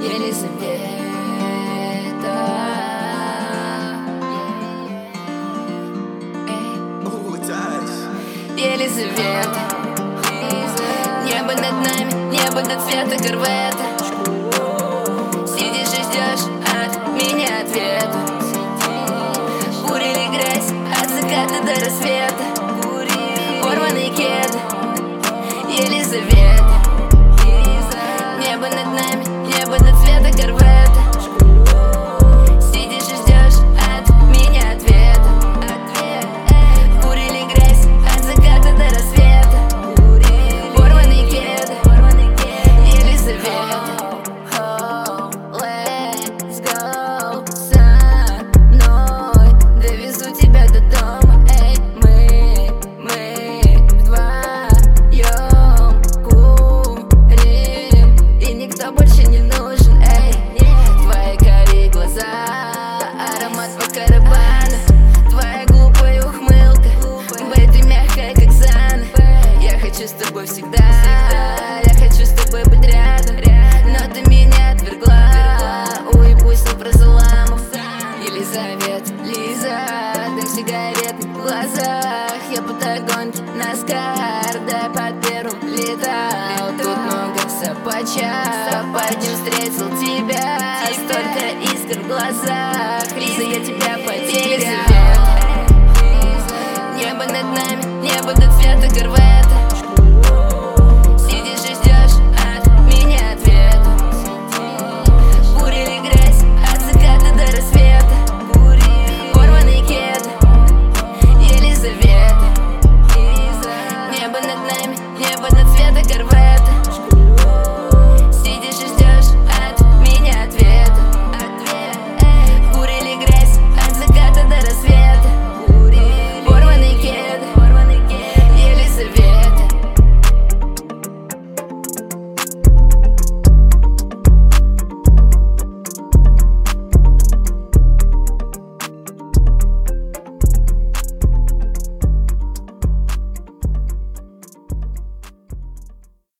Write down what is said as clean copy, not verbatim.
Елизавета. Елизавета. Небо над нами, небо до цвета корвета. Сидишь и ждешь от меня ответа. Буря или грязь, от заката до рассвета. Порванные кеды. Елизавета. Небо над нами, небо до цвета корвета. Сидишь и ждешь от меня ответа. Буря или грязь, от заката до рассвета. Порванные кеды. Елизавета. Let's go со мной, довезу тебя до дома. Эй, мы вдвоем курим, и никто больше не нужен. Эй, твои карие глаза, аромат по каравану, твоя глупая ухмылка, бэйби мягкая как зана. Я хочу с тобой всегда, я хочу с тобой быть рядом, но ты меня отвергла. Ой, пусть не про заламов. Елизавета, Лиза, дым сигарет в глазах. Я путаю гонки, Наскар, дай под первым летал. Тут много собачек, под ним встретил тебя.